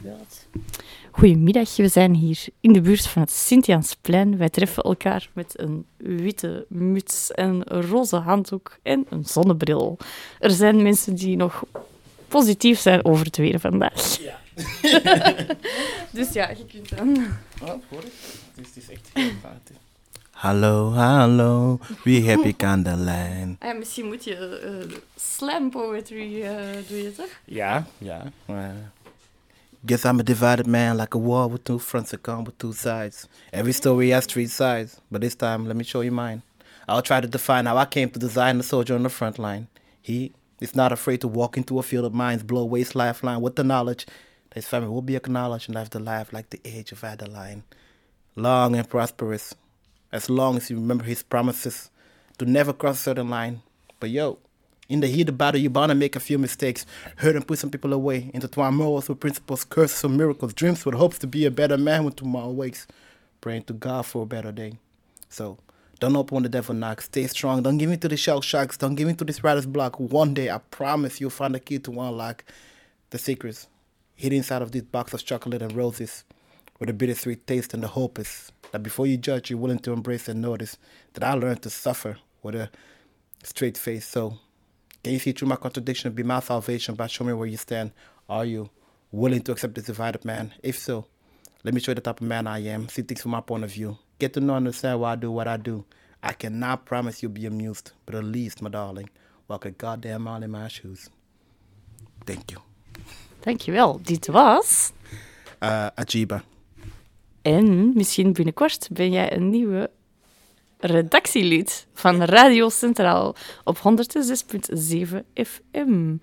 inderdaad. Goedemiddag, we zijn hier in de buurt van het Sint-Jansplein. Wij treffen elkaar met een witte muts en een roze handdoek en een zonnebril. Er zijn mensen die nog positief zijn over het weer vandaag. Ja. Dus ja, je kunt dan... Oh, hoor ik. Het is echt heel fout. Hallo, hallo, wie heb ik aan de lijn? Ja, misschien moet je slam poetry doe je toch? Ja. Guess I'm a divided man, like a wall with two fronts that come with two sides. Every story has three sides, but this time let me show you mine. I'll try to define how I came to design the soldier on the front line. He is not afraid to walk into a field of mines, blow away his lifeline with the knowledge that his family will be acknowledged and live the life like the age of Adeline. Long and prosperous, as long as you remember his promises to never cross a certain line. But yo, in the heat of battle, you're bound to make a few mistakes, hurt and push some people away, intertwine morals with principles, curses with miracles, dreams with hopes to be a better man when tomorrow wakes, praying to God for a better day. So, don't open when the devil knocks, stay strong, don't give in to the shell shocks, don't give in to this writer's block. One day, I promise you'll find the key to unlock the secrets hidden inside of this box of chocolate and roses, with a bittersweet taste, and the hope is that before you judge, you're willing to embrace and notice that I learned to suffer with a straight face. So, can you see through my contradiction, be my salvation by showing me where you stand? Are you willing to accept this divided man? If so, let me show you the type of man I am. See things from my point of view. Get to know and understand why I do what I do. I cannot promise you'll be amused, but at least, my darling, walk a goddamn mile in my shoes. Thank you. Dankjewel. Dit was... Ajiba. En misschien binnenkort ben jij een nieuwe redactielid van Radio Centraal op 106.7 FM.